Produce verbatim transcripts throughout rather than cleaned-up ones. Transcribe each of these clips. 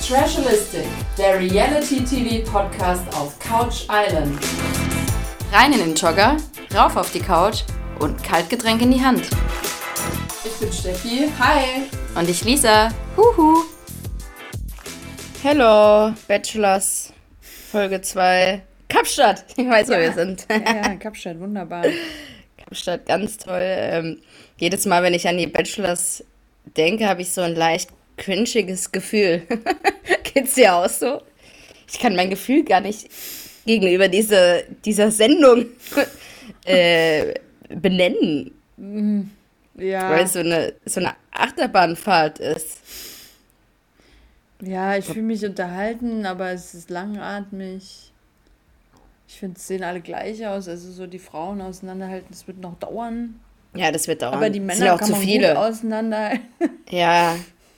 Trashalistic, der Reality-T V-Podcast auf Couch Island. Rein in den Jogger, rauf auf die Couch und Kaltgetränk in die Hand. Ich bin Steffi, hi. Und ich Lisa, huhu. Hello, Bachelors, Folge zwei, Kapstadt. Ich weiß, wo ja. wir sind. Ja, ja, Kapstadt, wunderbar. Kapstadt, ganz toll. Ähm, jedes Mal, wenn ich an die Bachelors denke, habe ich so ein leicht cringiges Gefühl. Geht's dir auch so? Ich kann mein Gefühl gar nicht gegenüber diese, dieser Sendung äh, benennen. Ja. Weil es so eine, so eine Achterbahnfahrt ist. Ja, ich fühle mich unterhalten, aber es ist langatmig. Ich finde, es sehen alle gleich aus. Also so die Frauen auseinanderhalten, das wird noch dauern. Ja, das wird dauern. Aber die Es Männer sind auch kann zu man viele. gut auseinanderhalten. Ja.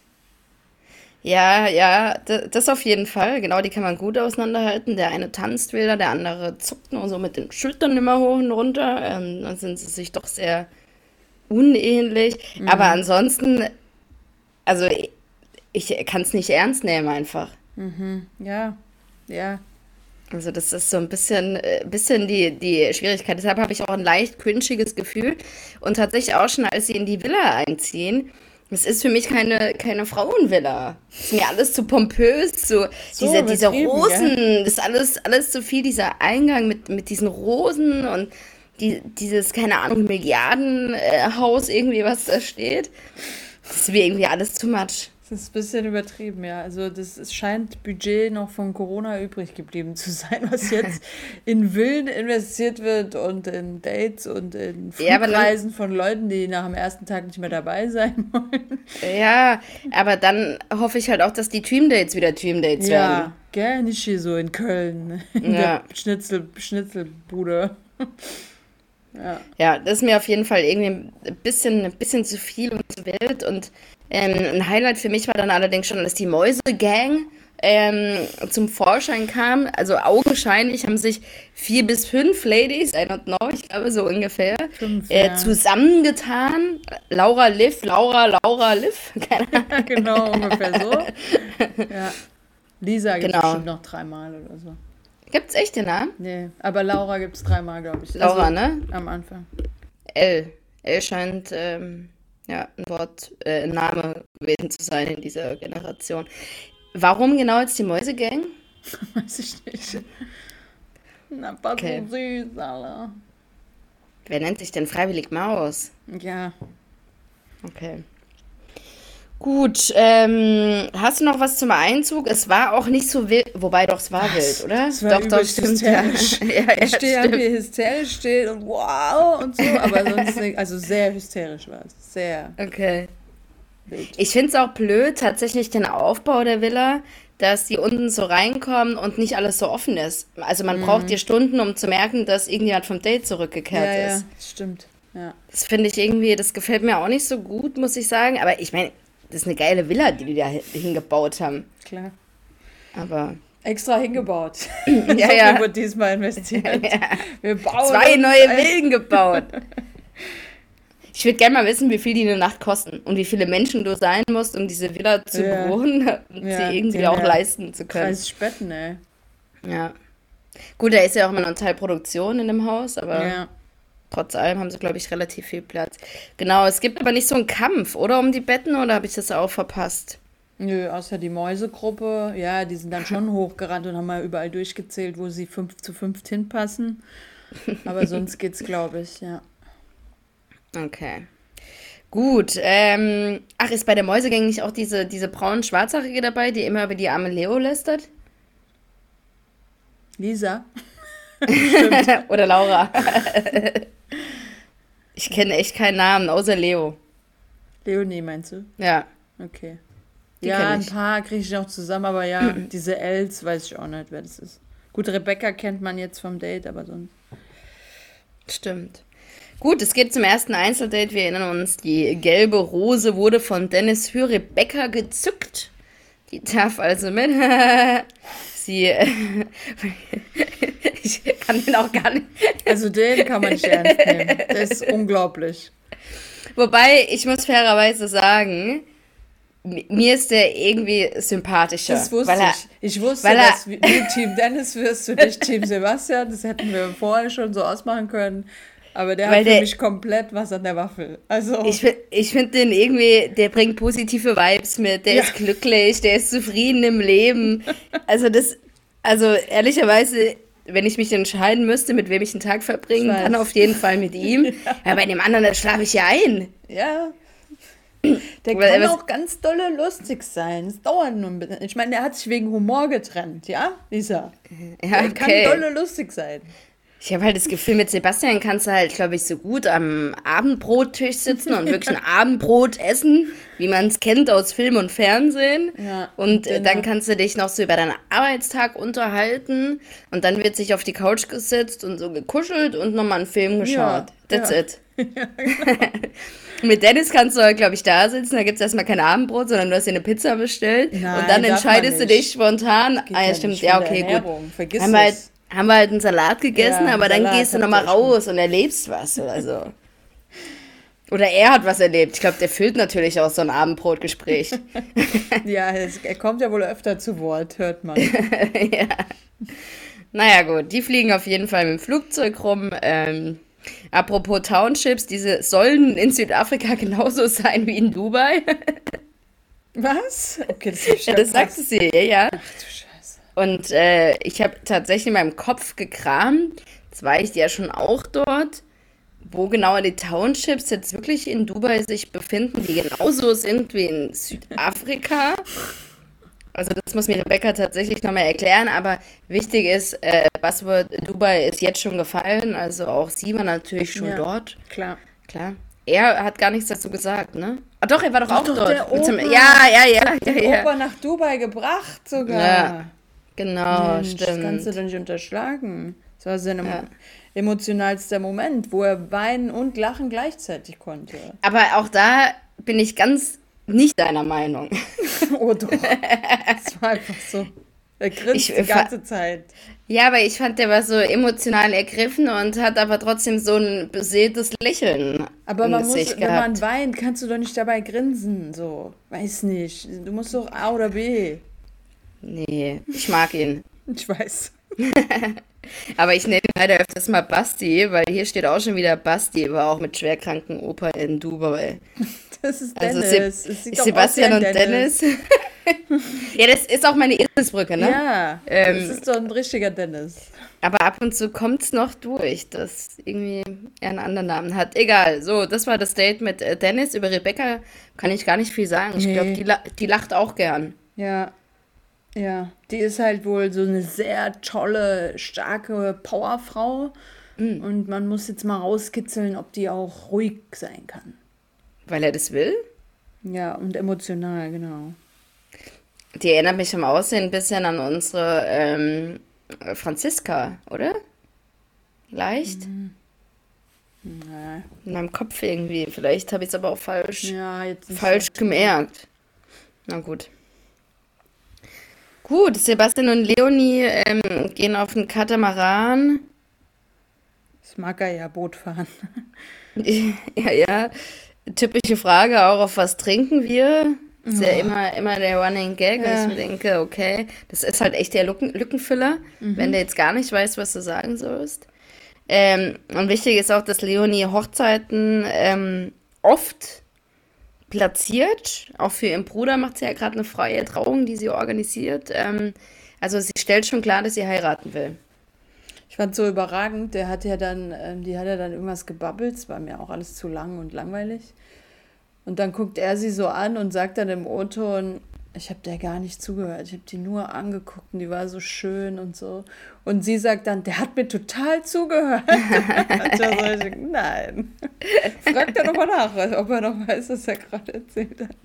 Ja, ja, d- das auf jeden Fall. Genau, die kann man gut auseinanderhalten. Der eine tanzt wieder, der andere zuckt nur so mit den Schultern immer hoch und runter. Ähm, dann sind sie sich doch sehr unähnlich. Mhm. Aber ansonsten, also ich, ich kann es nicht ernst nehmen einfach. Mhm. Ja, ja. Also das ist so ein bisschen, äh, bisschen die, die Schwierigkeit. Deshalb habe ich auch ein leicht cringiges Gefühl. Und tatsächlich auch schon, als sie in die Villa einziehen, es ist für mich keine, keine Frauenvilla. Es ist mir alles zu pompös, so, So diese, diese übertrieben, Rosen, gell? das ist alles, alles zu viel, dieser Eingang mit, mit diesen Rosen und die, dieses, keine Ahnung, Milliardenhaus irgendwie, was da steht. Das ist mir irgendwie alles too much. Das ist ein bisschen übertrieben, ja. Also das es scheint Budget noch von Corona übrig geblieben zu sein, was jetzt in Villen investiert wird und in Dates und in Ja, aber dann- Flugreisen von Leuten, die nach dem ersten Tag nicht mehr dabei sein wollen. Ja, aber dann hoffe ich halt auch, dass die Dream-Dates wieder Dream-Dates werden. Ja, gell, nicht hier so in Köln, in Ja. der Schnitzel, Schnitzelbude. Ja. Ja, das ist mir auf jeden Fall irgendwie ein bisschen, ein bisschen zu viel und zu wild. Und ähm, ein Highlight für mich war dann allerdings schon, dass die Mäuse-Gang ähm, zum Vorschein kam. Also augenscheinlich haben sich vier bis fünf Ladies, I don't know, ich glaube so ungefähr, Fünf, äh, ja. zusammengetan. Laura Liv, Laura, Laura Liv. Keine Ahnung. Genau, ungefähr so. Ja. Lisa gibt es Genau. bestimmt noch dreimal oder so. Gibt's echt den Namen? Nee, aber Laura gibt es dreimal, glaube ich. Laura, Also, ne? Am Anfang. L. L scheint ähm, ja, ein Wort, äh, ein Name gewesen zu sein in dieser Generation. Warum genau jetzt die Mäusegang? Weiß ich nicht. Na, was Okay. so süß, Alter. Wer nennt sich denn freiwillig Maus? Ja. Okay. Gut, ähm, hast du noch was zum Einzug? Es war auch nicht so wild, wobei doch, es war wild, oder? Es war doch, doch, übelst stimmt, ja. hysterisch. ja, ja, Ich stehe stimmt. hier hysterisch steht und wow und so, aber sonst nicht. Also sehr hysterisch war es. Sehr Okay. wild. Ich finde es auch blöd, tatsächlich den Aufbau der Villa, dass die unten so reinkommen und nicht alles so offen ist. Also man braucht ja Stunden, um zu merken, dass irgendjemand vom Date zurückgekehrt Ja, ja, ist. stimmt. Ja. Das finde ich irgendwie, das gefällt mir auch nicht so gut, muss ich sagen. Aber ich meine, das ist eine geile Villa, die die da hin- hingebaut haben. Klar. Aber Extra hingebaut. ja, So viel ja, wird diesmal investiert. ja. Wir bauen Zwei uns neue ein- Villen gebaut. Ich würde gerne mal wissen, wie viel die eine Nacht kosten und wie viele Menschen du sein musst, um diese Villa zu Ja. bewohnen und Ja, sie irgendwie die auch ja leisten zu können. dreißig Spetten, ey. Ja. Gut, da ist ja auch immer noch ein Teil Produktion in dem Haus, aber Ja. trotz allem haben sie, glaube ich, relativ viel Platz. Genau, es gibt aber nicht so einen Kampf, oder? Um die Betten, oder habe ich das auch verpasst? Nö, außer die Mäusegruppe. Ja, die sind dann schon hochgerannt und haben mal überall durchgezählt, wo sie fünf zu fünf hinpassen. Aber sonst geht's, glaube ich, ja. Okay. Gut, ähm, ach, ist bei der Mäusegang nicht auch diese, diese braun-schwarzhaarige dabei, die immer über die arme Leo lästert? Lisa? Oder Laura? Ich kenne echt keinen Namen, außer Leo. Leonie, meinst du? Ja. Okay. Die ja, kenn ein ich. paar kriege ich noch zusammen, aber ja, diese Els weiß ich auch nicht, wer das ist. Gut, Rebecca kennt man jetzt vom Date, aber sonst. Stimmt. Gut, es geht zum ersten Einzeldate. Wir erinnern uns, die gelbe Rose wurde von Dennis für Rebecca gezückt. Die darf also mit. Sie. Äh, ich kann den auch gar nicht. Also den kann man nicht ernst nehmen. Das ist unglaublich. Wobei, ich muss fairerweise sagen, mi- mir ist der irgendwie sympathischer. Das wusste weil er, ich. Ich wusste, weil er- dass du Team Dennis wirst, du nicht Team Sebastian. Das hätten wir vorher schon so ausmachen können. Aber der Weil hat für der- mich komplett was an der Waffel. Also, Ich, fi- ich finde den irgendwie, der bringt positive Vibes mit, der Ja. ist glücklich, der ist zufrieden im Leben. Also das, also ehrlicherweise, wenn ich mich entscheiden müsste, mit wem ich den Tag verbringen Ich weiß. kann, auf jeden Fall mit ihm. Ja, bei dem anderen, da schlafe ich ja ein. ja. Der Weil kann was- auch ganz dolle lustig sein. Es dauert nur ein bisschen. Ich meine, der hat sich wegen Humor getrennt, ja, Lisa? Ja, Der kann okay. dolle lustig sein. Ich habe halt das Gefühl, mit Sebastian kannst du halt, glaube ich, so gut am Abendbrottisch sitzen und wirklich ein Abendbrot essen, wie man es kennt aus Film und Fernsehen. Ja, und äh, genau. dann kannst du dich noch so über deinen Arbeitstag unterhalten und dann wird sich auf die Couch gesetzt und so gekuschelt und nochmal einen Film geschaut. Ja, That's ja. it. Mit Dennis kannst du, glaube ich, da sitzen, da gibt es erstmal kein Abendbrot, sondern du hast dir eine Pizza bestellt Nein, und dann darf man entscheidest du nicht. dich spontan. Geht Ah ja, ja stimmt, nicht ja, von der okay, gut. Ernährung. Vergiss Haben wir, halt, es. haben wir halt einen Salat gegessen, Ja, aber dann Salat gehst du habt nochmal ihr schon. raus und erlebst was oder so. Oder er hat was erlebt. Ich glaube, der füllt natürlich auch so ein Abendbrotgespräch. Ja, es, er kommt ja wohl öfter zu Wort, hört man. Ja. Naja, gut, die fliegen auf jeden Fall mit dem Flugzeug rum. Ähm, apropos Townships, diese sollen in Südafrika genauso sein wie in Dubai. Was? Okay, das ist Ja, das sagst du sie, ja, ja. Ach du Scheiße. Und äh, ich habe tatsächlich in meinem Kopf gekramt, jetzt war ich ja schon auch dort, wo genau die Townships jetzt wirklich in Dubai sich befinden, die genauso sind wie in Südafrika. Also das muss mir Rebecca tatsächlich nochmal erklären, aber wichtig ist, äh, Buzzword Dubai ist jetzt schon gefallen, also auch sie war natürlich schon Ja. dort, Klar. klar. Er hat gar nichts dazu gesagt, ne? Ah doch, er war doch, Doch, auch doch, dort. der Mit dem- Opa. ja, ja, ja, ja, ja. Opa nach Dubai gebracht sogar. Ja, genau, Mensch, das kannst du stimmt. doch nicht unterschlagen. Das war sein Ja. emotionalster Moment, wo er weinen und lachen gleichzeitig konnte. Aber auch da bin ich ganz nicht deiner Meinung. Oh doch. Das war einfach so. Er grinst Ich- die ganze Zeit. Ja, aber ich fand, der war so emotional ergriffen und hat aber trotzdem so ein beseeltes Lächeln Aber im man muss, Gesicht wenn man gehabt. weint, kannst du doch nicht dabei grinsen. So. Weiß nicht. Du musst doch A oder B. Nee, ich mag ihn. Ich weiß. Aber ich nenne ihn leider öfters mal Basti, weil hier steht auch schon wieder Basti, war auch mit schwerkranken Opa in Dubai. Das ist Also Dennis. Se Es sieht doch Sebastian aus wie und ein Dennis. Ja, das ist auch meine Irisbrücke, ne? Ja, Ähm, das ist doch ein richtiger Dennis. Aber ab und zu kommt es noch durch, dass irgendwie er einen anderen Namen hat. Egal, so, das war das Date mit äh, Dennis. Über Rebecca kann ich gar nicht viel sagen. Ich Nee. glaube, die, la die lacht auch gern. Ja, ja. Die ist halt wohl so eine sehr tolle, starke Powerfrau. Mm. Und man muss jetzt mal rauskitzeln, ob die auch ruhig sein kann. Weil er das will. Ja, und emotional, genau. Die erinnert mich im Aussehen ein bisschen an unsere ähm, Franziska, oder? Leicht? Ja, In meinem Kopf irgendwie. Vielleicht habe ich es aber auch falsch, ja jetzt nicht falsch gemerkt. Na gut. Gut, Sebastian und Leonie ähm, gehen auf den Katamaran. so. Das mag er ja, Boot fahren. Ja, ja. Typische Frage auch, auf was trinken wir? Ist ja immer, immer der Running Gag, Ja. und ich mir denke, okay, das ist halt echt der Lücken, Lückenfüller, wenn du jetzt gar nicht weißt, was du sagen sollst. Ähm, und wichtig ist auch, dass Leonie Hochzeiten ähm, oft platziert. Auch für ihren Bruder macht sie ja gerade eine freie Trauung, die sie organisiert. Ähm, also sie stellt schon klar, dass sie heiraten will. Ich fand so überragend, der hat ja dann, ähm, die hat ja dann irgendwas gebabbelt, es war mir auch alles zu lang und langweilig. Und dann guckt er sie so an und sagt dann im O-Ton, ich habe der gar nicht zugehört, ich habe die nur angeguckt und die war so schön und so. Und sie sagt dann, der hat mir total zugehört. Und ich war so, nein. Fragt er nochmal nach, ob er noch weiß, was er gerade erzählt hat.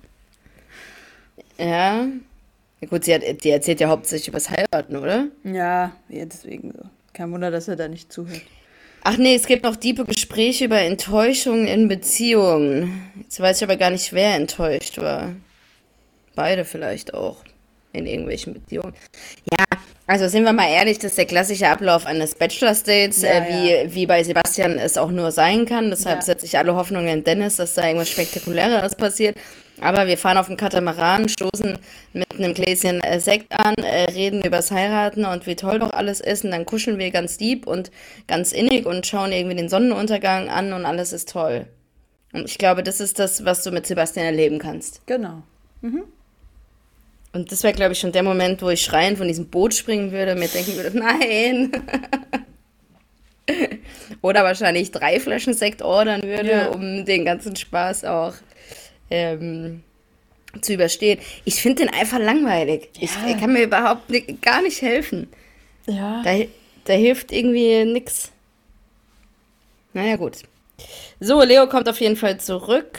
Ja. Ja gut, sie hat, die erzählt ja hauptsächlich übers Heiraten, oder? Ja, ja, deswegen so. Kein Wunder, dass er da nicht zuhört. Ach nee, es gibt noch tiefe Gespräche über Enttäuschungen in Beziehungen. Jetzt weiß ich aber gar nicht, wer enttäuscht war. Beide vielleicht auch in irgendwelchen Beziehungen. Ja, also sind wir mal ehrlich, das ist der klassische Ablauf eines Bachelor-Dates, Ja, äh, wie, wie bei Sebastian es auch nur sein kann. Deshalb Ja. setze ich alle Hoffnungen in Dennis, dass da irgendwas Spektakuläres passiert. Aber wir fahren auf dem Katamaran, stoßen mit einem Gläschen äh, Sekt an, äh, reden übers Heiraten und wie toll doch alles ist. Und dann kuscheln wir ganz deep und ganz innig und schauen irgendwie den Sonnenuntergang an und alles ist toll. Und ich glaube, das ist das, was du mit Sebastian erleben kannst. Genau. Und das wäre, glaube ich, schon der Moment, wo ich schreiend von diesem Boot springen würde und mir denken würde, nein. Oder wahrscheinlich drei Flaschen Sekt ordern würde, Ja. um den ganzen Spaß auch ähm, zu überstehen. Ich finde den einfach langweilig. Ich, Ja. er kann mir überhaupt ni- gar nicht helfen. Ja. Da, da hilft irgendwie nix. Naja, gut. So, Leo kommt auf jeden Fall zurück.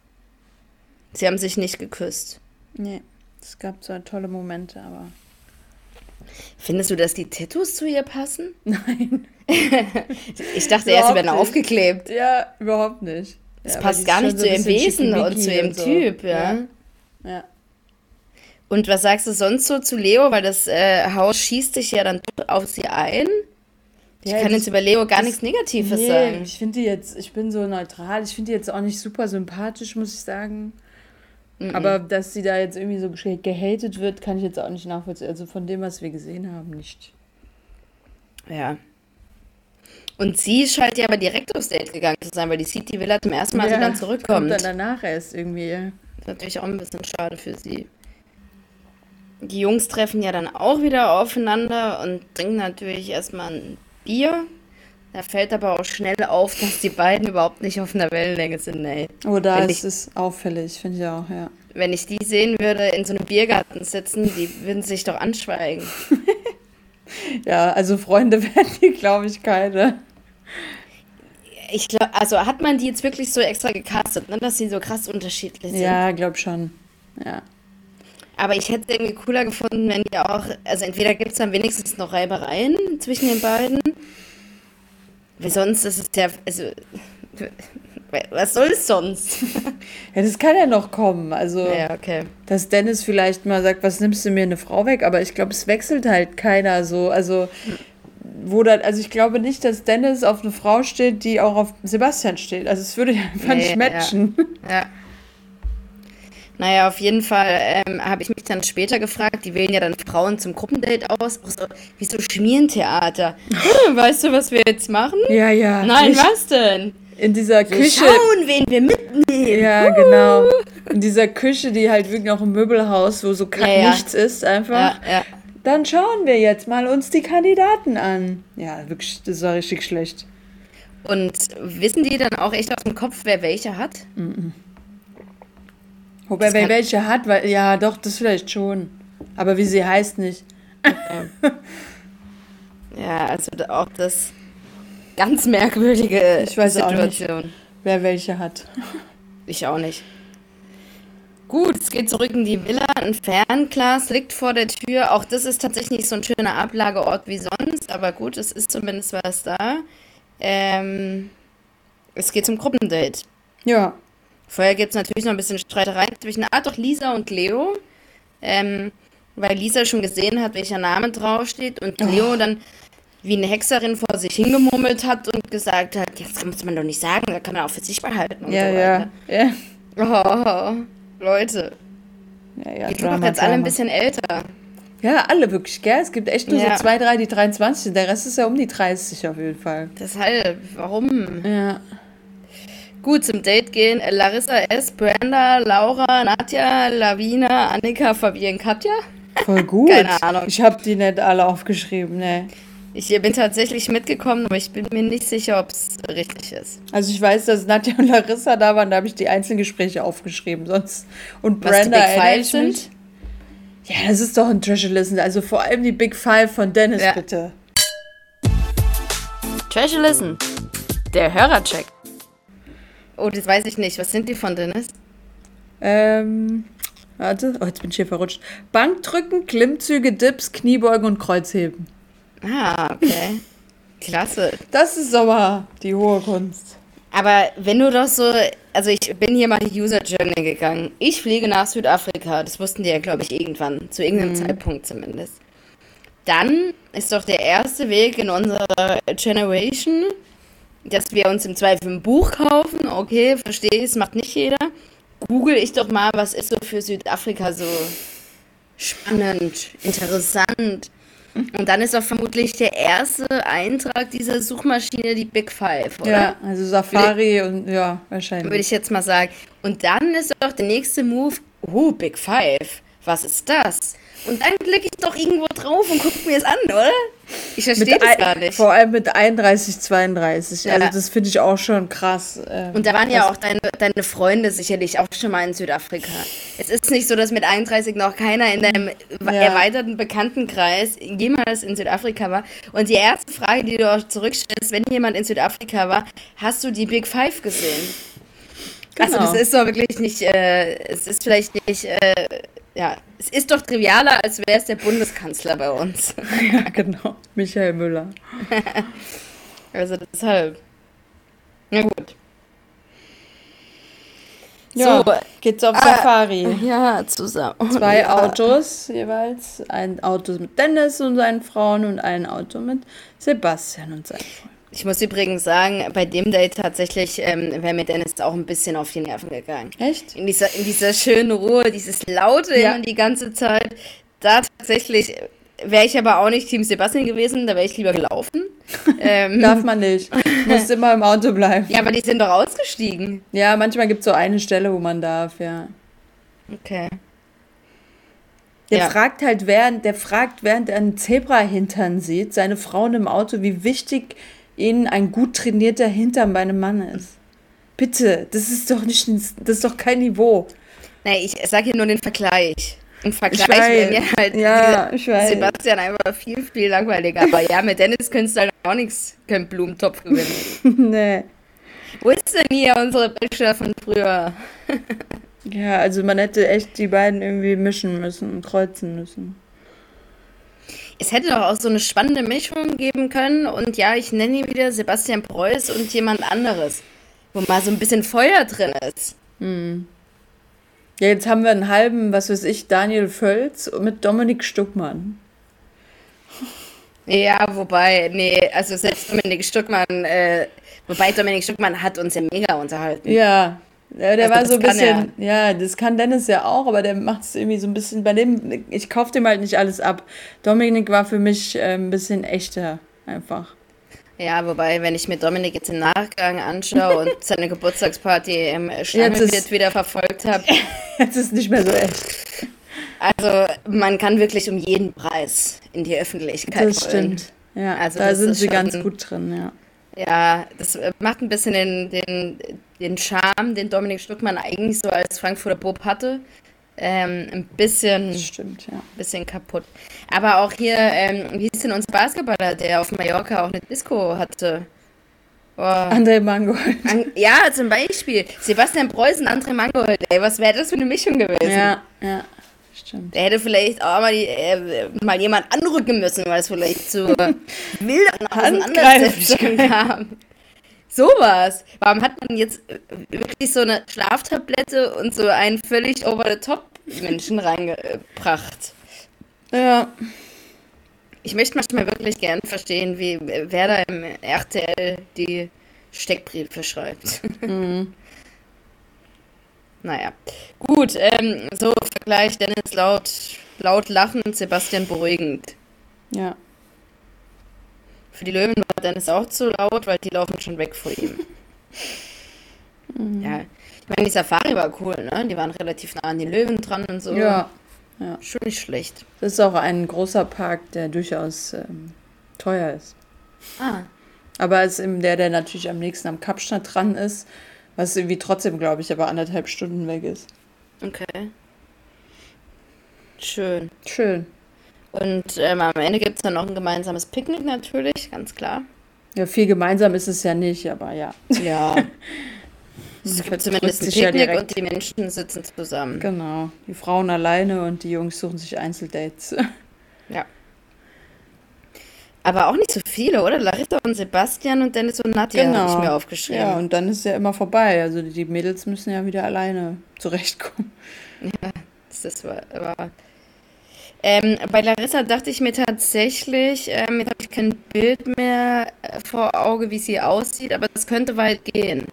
Sie haben sich nicht geküsst. Nee, es gab so tolle Momente, aber Findest du, dass die Tattoos zu ihr passen? nein. Ich dachte erst, sie Überhaupt werden nicht. aufgeklebt. Ja, überhaupt nicht. Das Ja, passt aber gar die ist nicht schon zu ihrem so ein bisschen Wesen und zu schickimicki ihrem und so. Typ, ja. Ja. Ja. Und was sagst du sonst so zu Leo? Weil das äh, Haus schießt sich ja dann auf sie ein. Ich Ja, kann das- jetzt über Leo gar das- nichts Negatives Nee, sagen. ich finde die jetzt, ich bin so neutral, ich finde die jetzt auch nicht super sympathisch, muss ich sagen. Aber dass sie da jetzt irgendwie so ge- gehatet wird, kann ich jetzt auch nicht nachvollziehen. Also von dem, was wir gesehen haben, nicht. Ja. Und sie scheint ja aber direkt aufs Date gegangen zu sein, weil die sieht die Villa zum ersten Mal, als sie dann zurückkommt. Kommt dann danach erst irgendwie. Das ist natürlich auch ein bisschen schade für sie. Die Jungs treffen ja dann auch wieder aufeinander und trinken natürlich erstmal ein Bier. Da fällt aber auch schnell auf, dass die beiden überhaupt nicht auf einer Wellenlänge sind, ey. Oh, da Wenn ist ich- es auffällig, finde ich auch, ja. Wenn ich die sehen würde, in so einem Biergarten sitzen, die würden sich doch anschweigen. Ja, also Freunde werden die, glaube ich, keine. Ich glaube, also hat man die jetzt wirklich so extra gecastet, ne, dass sie so krass unterschiedlich sind. Ja, glaub schon. Ja. Aber ich hätte es irgendwie cooler gefunden, wenn die auch, also entweder gibt es dann wenigstens noch Reibereien zwischen den beiden, weil sonst ist es ja, also, was soll es sonst? Ja, das kann ja noch kommen. Also, Ja, okay. dass Dennis vielleicht mal sagt, was nimmst du mir eine Frau weg? Aber ich glaube, es wechselt halt keiner so. Also, wo dann, also ich glaube nicht, dass Dennis auf eine Frau steht, die auch auf Sebastian steht. Also es würde ja einfach Nee, nicht matchen. Ja. Naja, auf jeden Fall ähm, habe ich mich dann später gefragt, die wählen ja dann Frauen zum Gruppendate aus, auch so, wie so Schmierentheater. Hm, weißt du, was wir jetzt machen? Ja, ja. Nein, Ich- was denn? In dieser Wir Küche. schauen, wen wir mitnehmen. Ja, genau. In dieser Küche, die halt wirklich noch ein Möbelhaus, wo so kack Ja, ja. nichts ist, einfach. Ja, ja. Dann schauen wir jetzt mal uns die Kandidaten an. Ja, wirklich, das war richtig schlecht. Und wissen die dann auch echt aus dem Kopf, wer welche hat? Wobei, Das wer kann- welche hat, weil, ja, doch, das vielleicht schon. Aber wie sie heißt nicht. Ja, also da- auch das ganz merkwürdige Ich weiß auch nicht. Situation. Wer welche hat. Ich auch nicht. Gut, es geht zurück in die Villa. Ein Fernglas liegt vor der Tür. Auch das ist tatsächlich nicht so ein schöner Ablageort wie sonst. Aber gut, es ist zumindest was da. Ähm, es geht zum Gruppendate. Ja. Vorher gibt es natürlich noch ein bisschen Streiterei zwischen, ah, doch Lisa und Leo. Ähm, weil Lisa schon gesehen hat, welcher Name draufsteht. Und Leo dann wie eine Hexerin vor sich hingemurmelt hat und gesagt hat, das muss man doch nicht sagen, das kann er auch für sich behalten und Ja, so ja. weiter. Ja, Oh, Leute, ja, ja. die sind Drama, doch jetzt alle ein Drama. bisschen älter. Ja, alle wirklich, gell? Es gibt echt nur Ja. so zwei, drei, die dreiundzwanzig sind. Der Rest ist ja um die dreißig auf jeden Fall. Deshalb, warum? Ja. Gut, zum Date gehen äh, Larissa S., Brenda, Laura, Nadja, Lavina, Annika, Fabienne, Katja. Voll gut. Keine Ahnung. Ich habe die nicht alle aufgeschrieben, ne. Ich bin tatsächlich mitgekommen, aber ich bin mir nicht sicher, ob es richtig ist. Also ich weiß, dass Nadja und Larissa da waren, da habe ich die Einzelgespräche aufgeschrieben, sonst. Und Was die Brenda Big erinnere Five ich mich. sind? Ja, das ist doch ein Treasure Listen. Also vor allem die Big Five von Dennis, Ja. bitte. Treasure Listen. Der Hörercheck. Oh, das weiß ich nicht. Was sind die von Dennis? Ähm, warte. Oh, jetzt bin ich hier verrutscht. Bankdrücken, Klimmzüge, Dips, Kniebeugen und Kreuzheben. Ah, okay. Klasse. Das ist aber die hohe Kunst. Aber wenn du doch so, also ich bin hier mal die User Journey gegangen. Ich fliege nach Südafrika. Das wussten die ja, glaube ich, irgendwann. Zu irgendeinem Zeitpunkt zumindest. Dann ist doch der erste Weg in unserer Generation, dass wir uns im Zweifel ein Buch kaufen. Okay, verstehe ich, das macht nicht jeder. google ich doch mal, was ist so für Südafrika so spannend, interessant. Und dann ist doch vermutlich der erste Eintrag dieser Suchmaschine die Big Five, oder? Ja, also Safari und ja, wahrscheinlich. Würde ich jetzt mal sagen. Und dann ist doch der nächste Move, oh, Big Five, was ist das? Und dann klicke ich doch irgendwo drauf und gucke mir es an, oder? Ich verstehe Mit das ein- gar nicht. Vor allem mit einunddreißig, zweiunddreißig. Ja. Also das finde ich auch schon krass. ähm, Und da waren ja krass. auch deine, deine Freunde sicherlich auch schon mal in Südafrika. Es ist nicht so, dass mit einunddreißig noch keiner in deinem Ja. erweiterten Bekanntenkreis jemals in Südafrika war. Und die erste Frage, die du auch zurückstellst, wenn jemand in Südafrika war, hast du die Big Five gesehen? Also Genau. das ist doch wirklich nicht, äh, es ist vielleicht nicht, äh, ja, es ist doch trivialer, als wäre es der Bundeskanzler bei uns. Ja, genau. Michael Müller. Also deshalb. Na gut. Ja, So, geht's auf ah, Safari. ja, zusammen. Zwei ja. Autos jeweils. Ein Auto mit Dennis und seinen Frauen und ein Auto mit Sebastian und seinen Frauen. Ich muss übrigens sagen, bei dem Date tatsächlich ähm, wäre mir Dennis auch ein bisschen auf die Nerven gegangen. Echt? In dieser, in dieser schönen Ruhe, dieses Laute Ja. immer die ganze Zeit. Da tatsächlich wäre ich aber auch nicht Team Sebastian gewesen, da wäre ich lieber gelaufen. ähm, Darf man nicht. Muss immer im Auto bleiben. ja, aber die sind doch ausgestiegen. Ja, manchmal gibt es so eine Stelle, wo man darf, ja. Okay. Der Ja. fragt halt, während, der fragt, während er einen Zebra-Hintern sieht, seine Frauen im Auto, wie wichtig ihnen ein gut trainierter Hintern bei einem Mann ist. Bitte, das ist doch nicht, das ist doch kein Niveau. Nee, ich sage hier nur den Vergleich. Im Vergleich Ich weiß. wäre mir halt Ja, dieser ich weiß. Sebastian einfach viel, viel langweiliger. Aber ja, mit Dennis könntest du halt auch nichts, keinen Blumentopf gewinnen. Nee. Wo ist denn hier unsere Bachelor von früher? Ja, also man hätte echt die beiden irgendwie mischen müssen und kreuzen müssen. Es hätte doch auch so eine spannende Mischung geben können. Und ja, ich nenne ihn wieder Sebastian Preuß und jemand anderes. Wo mal so ein bisschen Feuer drin ist. Ja, jetzt haben wir einen halben, was weiß ich, Daniel Völz mit Dominik Stuckmann. Ja, wobei, nee, also selbst Dominik Stuckmann, äh, wobei Dominik Stuckmann hat uns ja mega unterhalten. Ja, ja der Also war das so ein kann bisschen, ja, das kann Dennis ja auch, aber der macht es irgendwie so ein bisschen, bei dem, ich kauf dem halt nicht alles ab. Dominik war für mich äh, ein bisschen echter, einfach. Ja, wobei, wenn ich mir Dominik jetzt im Nachgang anschaue und seine Geburtstagsparty im Schlangenwirt ist- wieder verfolgt habe, Jetzt ist nicht mehr so echt. also man kann wirklich um jeden Preis in die Öffentlichkeit Das wollen. stimmt. Ja, Also da das sind ist sie schon- ganz gut drin, ja. Ja, das äh, macht ein bisschen den, den, den Charme, den Dominik Stuckmann eigentlich so als Frankfurter Bub hatte, ähm, ein bisschen, Das stimmt, ja. bisschen kaputt. Aber auch hier, ähm, wie ist denn unser Basketballer, der auf Mallorca auch eine Disco hatte? Oh. André Mangold. An, ja, zum Beispiel Sebastian Preuß und André Mangold, ey, was wäre das für eine Mischung gewesen? Ja, ja, stimmt. Der hätte vielleicht auch mal, die, äh, mal jemand anrücken müssen, weil es vielleicht zu wilden Auseinandersetzungen kam. Sowas. Warum hat man jetzt äh, wirklich so eine Schlaftablette und so einen völlig over-the-top-Menschen reingebracht? Ja, Ich möchte manchmal wirklich gern verstehen, wie wer da im R T L die Steckbriefe schreibt. Naja, gut, ähm, so Vergleich Dennis laut, laut lachend, Sebastian beruhigend. ja. Für die Löwen war Dennis auch zu laut, weil die laufen schon weg vor ihm. Ja, ich meine, die Safari war cool, ne? Die waren relativ nah an den Löwen dran und so. Ja, Schon nicht schlecht. das ist auch ein großer Park, der durchaus ähm, teuer ist. Ah, Aber es ist eben der, der natürlich am nächsten am Kapstadt dran ist, was irgendwie trotzdem, glaube ich, aber anderthalb Stunden weg ist. okay. Schön. Schön. Und ähm, am Ende gibt es dann noch ein gemeinsames Picknick natürlich, ganz klar. Ja, viel gemeinsam ist es ja nicht, aber ja. Ja. Es gibt zumindest ein sich ja Picknick direkt. und die Menschen sitzen zusammen. Genau. Die Frauen alleine und die Jungs suchen sich Einzeldates. Ja. Aber auch nicht so viele, oder? Larissa und Sebastian und Dennis und Nadja habe ich mir aufgeschrieben. Ja, und dann ist ja immer vorbei. Also die Mädels müssen ja wieder alleine zurechtkommen. Das war, war. Ähm, bei Larissa dachte ich mir tatsächlich, ähm, jetzt habe ich kein Bild mehr äh, vor Auge, wie sie aussieht, aber das könnte weit gehen.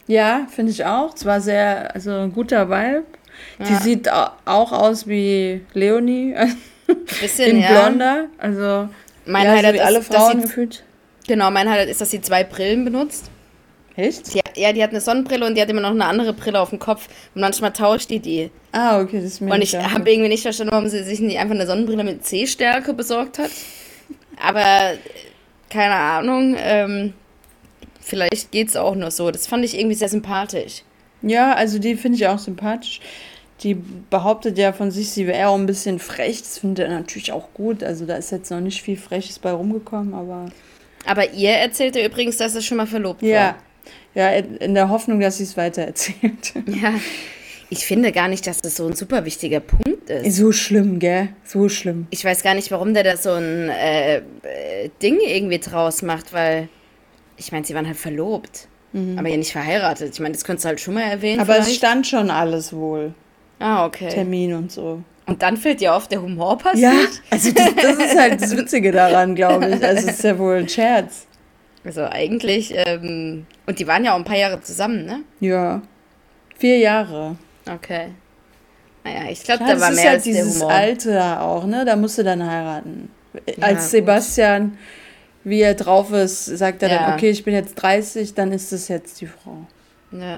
Ja, finde ich auch. Es war sehr, also ein guter Vibe. Die Ja. sieht au- auch aus wie Leonie, Bisschen, in ja. blonder. Also, Mein ja, so Highlight wie ist, alle dass Frauen sie, gefühlt. genau, mein Highlight ist, dass sie zwei Brillen benutzt. Echt? Die, ja, die hat eine Sonnenbrille und die hat immer noch eine andere Brille auf dem Kopf. Und manchmal tauscht die die. Ah, okay, das ist mir Und nicht ich klar. habe irgendwie nicht verstanden, warum sie sich nicht einfach eine Sonnenbrille mit C-Stärke besorgt hat. Aber äh, keine Ahnung, ähm, vielleicht geht's auch nur so. Das fand ich irgendwie sehr sympathisch. Ja, also die finde ich auch sympathisch. Die behauptet ja von sich, sie wäre auch ein bisschen frech. Das findet er natürlich auch gut. Also da ist jetzt noch nicht viel Freches bei rumgekommen, aber Aber ihr erzählt ja übrigens, dass es schon mal verlobt ja. Ja, in der Hoffnung, dass sie es weitererzählt. war. Ja. Ich finde gar nicht, dass das so ein super wichtiger Punkt ist. So schlimm, gell? So schlimm. Ich weiß gar nicht, warum der da so ein äh, äh, Ding irgendwie draus macht, weil ich meine, sie waren halt verlobt, aber ja nicht verheiratet. Ich meine, das könntest du halt schon mal erwähnen. Aber es vielleicht. stand schon alles wohl. Ah, okay. Termin und so. Und dann fällt dir auf, der Humor passiert? Ja, also das, das ist halt das Witzige daran, glaube ich. Also es ist ja wohl ein Scherz. Also eigentlich, ähm, und die waren ja auch ein paar Jahre zusammen, ne? Ja. Vier Jahre. Okay. Naja, ich glaube, Ja, da das war ist mehr halt als der dieses Humor. Alter auch, ne? Da musst du dann heiraten. Ja, Als gut. Sebastian, wie er drauf ist, sagt er Ja. dann, okay, ich bin jetzt dreißig, dann ist es jetzt die Frau. Ja.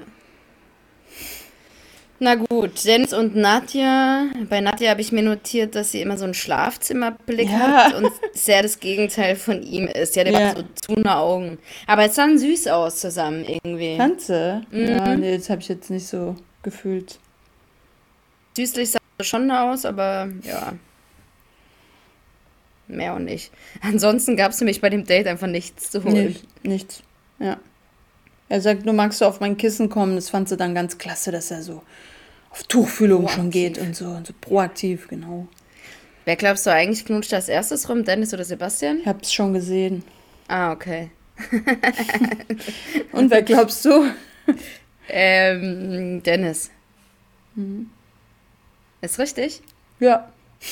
Na gut, Dennis und Nadja. Bei Nadja habe ich mir notiert, dass sie immer so einen Schlafzimmerblick Ja. hat und sehr das Gegenteil von ihm ist. Ja, der Ja. hat so zune Augen. Aber es sahen süß aus zusammen irgendwie. Tanze? Mhm. Ja, nee, das habe ich jetzt nicht so gefühlt. Süßlich sah es schon aus, aber ja. Mehr auch nicht. Ansonsten gab es nämlich bei dem Date einfach nichts zu holen. Nicht, nichts. Ja. Er sagt, nur magst du auf mein Kissen kommen. Das fand sie dann ganz klasse, dass er so auf Tuchfühlung schon geht und so, und so proaktiv, genau. Wer glaubst du eigentlich knutscht als erstes rum? Dennis oder Sebastian? Ich hab's schon gesehen. Ah, okay. Und wer glaubst du? Ähm, Dennis. Mhm. Ist richtig? Ja.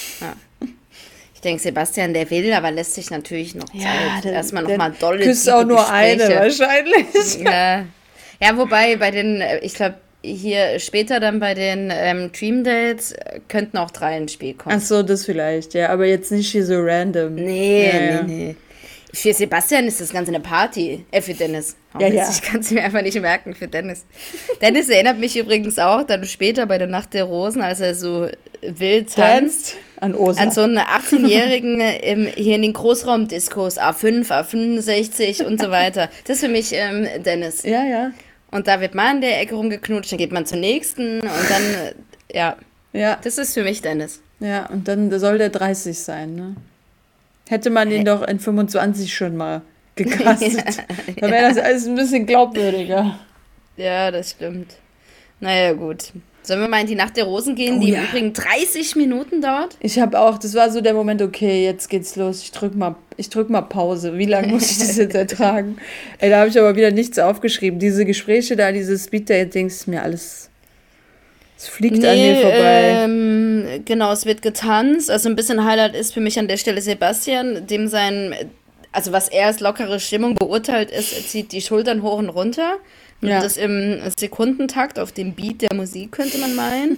Ich denke, Sebastian, der will, aber lässt sich natürlich noch Zeit. Ja, der- Erstmal der nochmal dolle küsst tiefe auch nur eine Gespräche. wahrscheinlich. Ja. Ja, wobei bei den, äh, ich glaube, hier später dann bei den ähm, Dream Dates äh, könnten auch drei ins Spiel kommen. Ach so, das vielleicht, ja. Aber jetzt nicht hier so random. Nee, Ja, ja. nee, nee. Für Sebastian ist das Ganze eine Party. Äh, für Dennis. Oh, Ja, Mist, ja. Ich kann es mir einfach nicht merken, für Dennis. Dennis erinnert mich übrigens auch dann später bei der Nacht der Rosen, als er so wild tanzt. Tanzt an Osa. An so einen achtzehnjährigen im, hier in den Großraumdiskos, A fünf, A fünfundsechzig und so weiter. Das ist für mich ähm, Dennis. ja, ja. Und da wird man in der Ecke rumgeknutscht, dann geht man zur nächsten und dann, äh, ja, Ja, das ist für mich Dennis. ja. Und dann soll der dreißig sein, ne? Hätte man ihn doch in fünfundzwanzig schon mal gecastet. Dann wäre das alles ein bisschen glaubwürdiger. Ja, das stimmt. Naja, gut. Sollen wir mal in die Nacht der Rosen gehen, Oh die ja. im Übrigen dreißig Minuten dauert? Ich habe auch, das war so der Moment, okay, jetzt geht's los. Ich drück mal, ich drück mal Pause. Wie lange muss ich das jetzt ertragen? Ey, da habe ich aber wieder nichts aufgeschrieben. Diese Gespräche da, diese Speed-Date-Dings, ist mir alles. Es fliegt an mir vorbei. Ähm, genau, es wird getanzt. Also ein bisschen Highlight ist für mich an der Stelle Sebastian, dem sein, also was er als lockere Stimmung beurteilt ist, er zieht die Schultern hoch und runter. Und Ja. das im Sekundentakt auf dem Beat der Musik, könnte man meinen.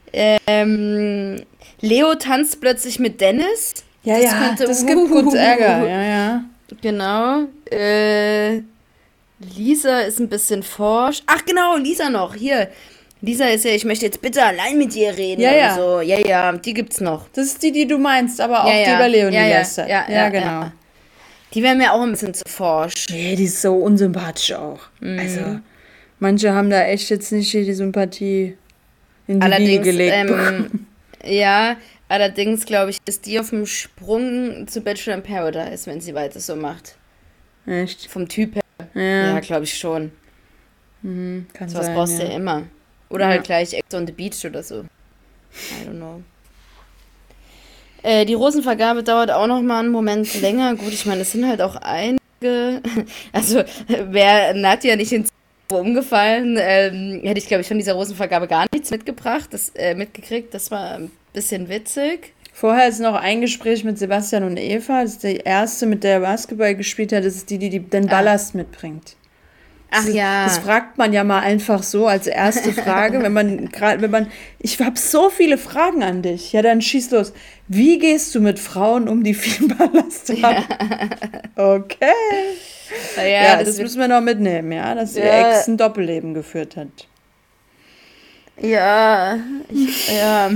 ähm, Leo tanzt plötzlich mit Dennis. Ja, das ja, könnte- das gibt kurz Ärger. Ja, ja. Genau. Äh, Lisa ist ein bisschen forsch. Ach genau, Lisa noch. Hier. Lisa ist ja, ich möchte jetzt bitte allein mit dir reden. Ja, und ja. So. Ja, ja, die gibt's noch. Das ist die, die du meinst, aber auch Ja, die ja. über Leonie Ja, ja. lästert. Ja, Ja, ja, genau. ja. Die wären mir auch ein bisschen zu forsch. Nee, die ist so unsympathisch auch. Mhm. Also, manche haben da echt jetzt nicht hier die Sympathie in die Wiege Allerdings, gelegt bekommen. ähm, ja, allerdings glaube ich, ist die auf dem Sprung zu Bachelor in Paradise, wenn sie weiter so macht. Echt? Vom Typ her. Ja, Ja, glaube ich schon. mhm, kann So was sein. brauchst du ja Ja. immer. Oder Ja. halt gleich Ex on the Beach oder so. I don't know. Äh, die Rosenvergabe dauert auch noch mal einen Moment länger. Gut, ich meine, es sind halt auch einige. Also wäre Nadja nicht ins umgefallen, ähm, hätte ich, glaube ich, von dieser Rosenvergabe gar nichts mitgebracht, das, äh, mitgekriegt. Das war ein bisschen witzig. Vorher ist noch ein Gespräch mit Sebastian und Eva. Das ist die erste, mit der er Basketball gespielt hat. Das ist die, die, die den Ballast mitbringt. Ach das, ja. Das fragt man ja mal einfach so als erste Frage, wenn man gerade, wenn man, ich habe so viele Fragen an dich. Ja, dann schieß los. Wie gehst du mit Frauen um, die viel Ballast haben? Ja. Okay. Ja, Ja, das, das wird- müssen wir noch mitnehmen, ja, dass ihr Ja. Ex ein Doppelleben geführt hat. ja, ich, ja,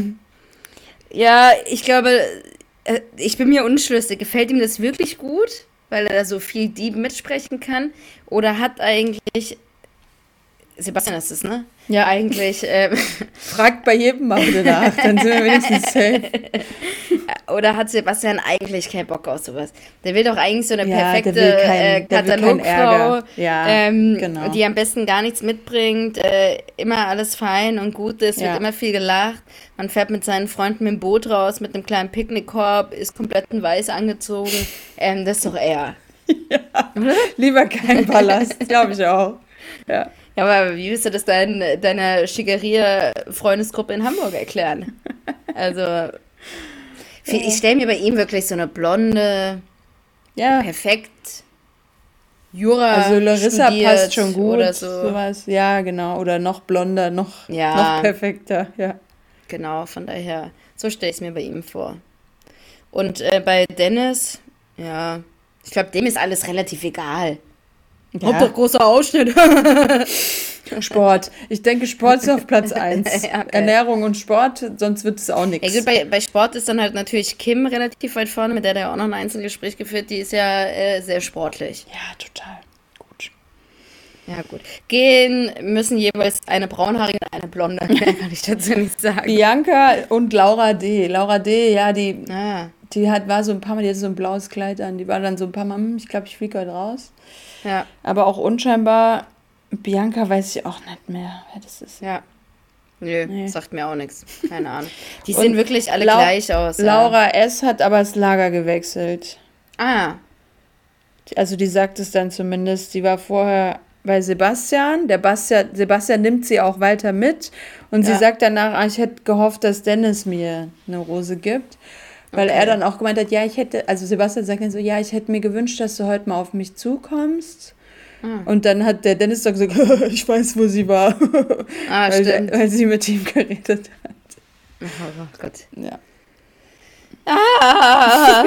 ja, ich glaube, äh, ich bin mir unschlüssig. Gefällt ihm das wirklich gut, weil er da so viel Dieb mitsprechen kann? Oder hat eigentlich, Sebastian ist es, ne? Ja. Eigentlich, ähm, Fragt bei jedem mal bitte nach, dann sind wir wenigstens safe. oder hat Sebastian eigentlich keinen Bock auf sowas? Der will doch eigentlich so eine Ja, der perfekte will kein- äh, der will keinen Katalogfrau, Ärger. Ja, ähm, genau. die am besten gar nichts mitbringt, äh, immer alles fein und gut ist, Ja. wird immer viel gelacht. Man fährt mit seinen Freunden mit dem Boot raus, mit einem kleinen Picknickkorb, ist komplett in weiß angezogen. Ähm, das ist doch er. Lieber kein Ballast, glaube ich auch. Ja. Ja, aber wie willst du das dein, deiner Schickeria-Freundesgruppe in Hamburg erklären? Also, ich ich stelle mir bei ihm wirklich so eine blonde, Ja, perfekt Jura also Larissa studiert passt schon gut. oder so. Sowas. Ja, genau. Oder noch blonder, noch, Ja. noch perfekter. Ja. Genau, von daher, so stelle ich es mir bei ihm vor. Und äh, bei Dennis, ja, ich glaube, dem ist alles relativ egal. Ja. Hauptsache großer Ausschnitt. Sport. Ich denke, Sport ist auf Platz eins. Ja, okay. Ernährung und Sport, sonst wird es auch Ja nichts. gut, bei, bei Sport ist dann halt natürlich Kim relativ weit vorne, mit der der auch noch ein Einzelgespräch geführt, die ist ja äh, sehr sportlich. Ja, total. Gut. Ja gut. Gehen müssen jeweils eine braunhaarige und eine blonde, mehr kann ich dazu nicht sagen. Bianca und Laura D. Laura D., ja, die, Ah, die hat, war so ein paar Mal, die hatte so ein blaues Kleid an. Die war dann so ein paar Mal, hm, ich glaube, ich fliege heute raus. ja, Aber auch unscheinbar. Bianca weiß ich auch nicht mehr, wer das ist. ja. Nö, Nee. sagt mir auch nichts. Keine Ahnung. Die Und sehen wirklich alle Lau- gleich aus. Ja. Laura S. hat aber das Lager gewechselt. Ah, Also die sagt es dann zumindest. Die war vorher bei Sebastian. Der Bastian, Sebastian nimmt sie auch weiter mit. Und sie Ja. sagt danach, ah, ich hätte gehofft, dass Dennis mir eine Rose gibt. Weil Okay. er dann auch gemeint hat, ja, ich hätte, also Sebastian sagt dann so, ja, ich hätte mir gewünscht, dass du heute mal auf mich zukommst. Ah. Und dann hat der Dennis doch gesagt, ich weiß, wo sie war. ah weil, stimmt. weil sie mit ihm geredet hat. Oh Gott. Ja. Ah.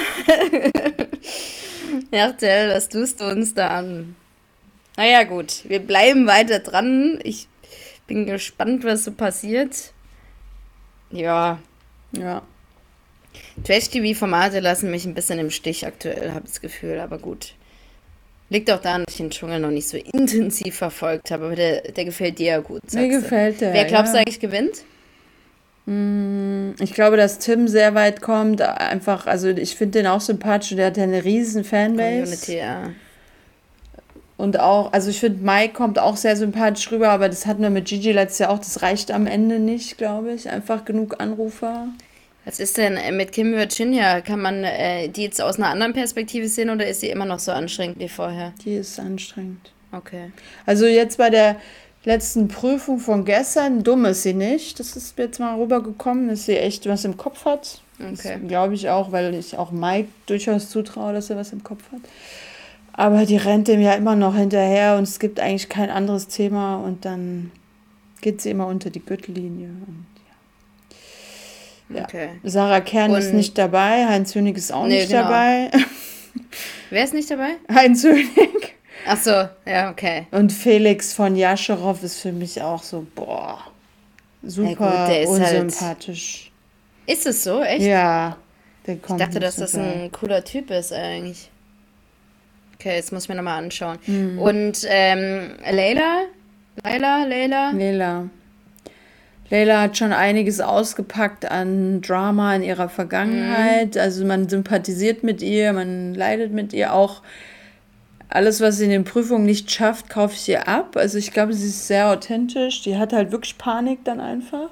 Ja, Tell, was tust du uns da an? Naja, gut, wir bleiben weiter dran. Ich bin gespannt, was so passiert. Ja, Ja. Trash-T V-Formate lassen mich ein bisschen im Stich aktuell, habe ich das Gefühl, aber gut. Liegt auch daran, dass ich den Dschungel noch nicht so intensiv verfolgt habe, aber der, der gefällt dir ja gut, sagst Mir du. gefällt der. Wer glaubst ja. du eigentlich gewinnt? Ich glaube, dass Tim sehr weit kommt. Einfach, also ich finde den auch sympathisch. Der hat ja eine riesen Fanbase. Community, ja. Und auch, also ich finde, Mike kommt auch sehr sympathisch rüber, aber das hatten wir mit Gigi letztes Jahr auch. Das reicht am Ende nicht, glaube ich. Einfach genug Anrufer. Was ist denn äh, mit Kim Virginia? Kann man äh, die jetzt aus einer anderen Perspektive sehen oder ist sie immer noch so anstrengend wie vorher? Die ist anstrengend. Okay. Also jetzt bei der letzten Prüfung von gestern, dumm ist sie nicht. Das ist jetzt mal rübergekommen, dass sie echt was im Kopf hat. Okay. Das glaube ich auch, weil ich auch Mike durchaus zutraue, dass er was im Kopf hat. Aber die rennt dem ja immer noch hinterher und es gibt eigentlich kein anderes Thema und dann geht sie immer unter die Gürtellinie. Und ja. Okay. Sarah Kern ist Und- nicht dabei, Heinz Hönig ist auch Nee, nicht genau. dabei. Wer ist nicht dabei? Heinz Hönig. Ach so, ja, okay. Und Felix von Jascherow ist für mich auch so, boah, super Ja gut, der ist halt- unsympathisch. Ist es so? Echt? Ja, der Ich kommt dachte, nicht dass so das geil. ein cooler Typ ist eigentlich. Okay, jetzt muss ich mir nochmal anschauen. Mhm. Und ähm, Leila? Leila? Leila? Leila. Leila hat schon einiges ausgepackt an Drama in ihrer Vergangenheit. Also man sympathisiert mit ihr, man leidet mit ihr auch. Alles, was sie in den Prüfungen nicht schafft, kaufe ich ihr ab. Also ich glaube, sie ist sehr authentisch. Die hat halt wirklich Panik dann einfach.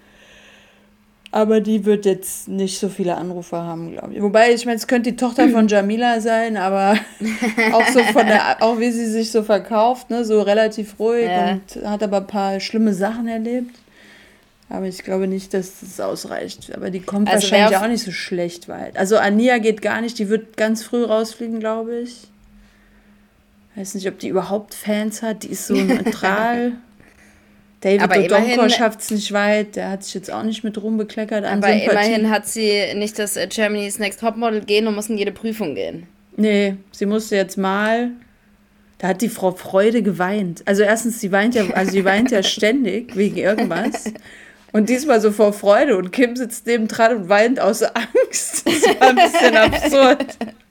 Aber die wird jetzt nicht so viele Anrufer haben, glaube ich. Wobei, ich meine, es könnte die Tochter von Jamila sein, aber auch so von der, auch wie sie sich so verkauft, ne, so relativ ruhig Ja. und hat aber ein paar schlimme Sachen erlebt. Aber ich glaube nicht, dass das ausreicht. Aber die kommt Also wahrscheinlich wer auf- auch nicht so schlecht weit. Also Ania geht gar nicht, die wird ganz früh rausfliegen, glaube ich. Weiß nicht, ob die überhaupt Fans hat. Die ist so neutral. David Aber Odonkor immerhin- schafft es nicht weit. Der hat sich jetzt auch nicht mit rumbekleckert an Aber Sympathie. immerhin hat sie nicht das äh, Germany's Next Topmodel gehen und muss in jede Prüfung gehen. Nee, sie musste jetzt mal. Da hat die Frau Freude geweint. Also erstens, sie weint ja, also sie weint ja ständig wegen irgendwas. Und diesmal so vor Freude. Und Kim sitzt nebendran und weint aus Angst. Das war ein bisschen absurd.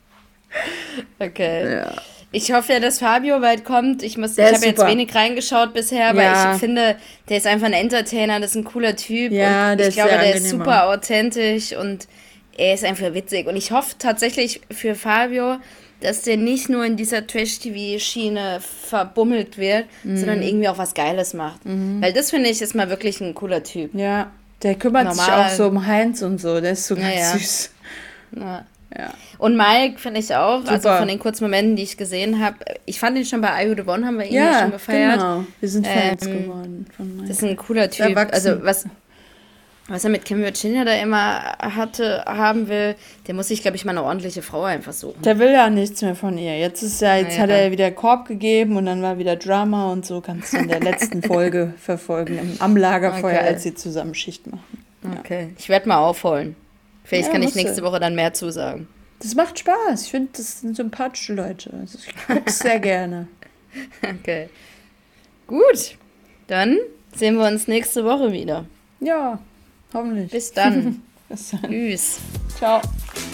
Okay. Ja. Ich hoffe ja, dass Fabio bald kommt. Ich muss, ich Der habe ist jetzt super. wenig reingeschaut bisher, aber Ja. ich finde, der ist einfach ein Entertainer, das ist ein cooler Typ. Ja, und der ich ist glaube, sehr der ist angenehm super auch. authentisch und er ist einfach witzig. Und ich hoffe tatsächlich für Fabio, dass der nicht nur in dieser Trash-T V-Schiene verbummelt wird, Mhm. sondern irgendwie auch was Geiles macht. Weil das, finde ich, ist mal wirklich ein cooler Typ. Ja, der kümmert sich Normal. auch so um Heinz und so. Der ist so ganz ja. süß. Ja. Ja. Und Mike finde ich auch, also Super. von den kurzen Momenten, die ich gesehen habe, ich fand ihn schon bei I Would Have Won, haben wir ihn ja, Ja, schon gefeiert. genau. Wir sind Fans Ähm, geworden von Mike. Das ist ein cooler Typ. Erwachsen. Also was, was er mit Kim Virginia da immer hatte, haben will, der muss sich, glaube ich, mal eine ordentliche Frau einfach suchen. Der will ja nichts mehr von ihr. Jetzt ist ja, jetzt Ja. hat er wieder Korb gegeben und dann war wieder Drama und so. Kannst du in der letzten Folge verfolgen, im, am Lagerfeuer, Okay. als sie zusammen Schicht machen. Okay. Ich werde mal aufholen. Vielleicht Ja, kann ich musst du. nächste Woche dann mehr zusagen. Das macht Spaß. Ich finde, das sind sympathische Leute. Also ich guck's sehr gerne. Okay. Gut. Dann sehen wir uns nächste Woche wieder. Ja, hoffentlich. Bis dann. Bis dann. Tschüss. Ciao.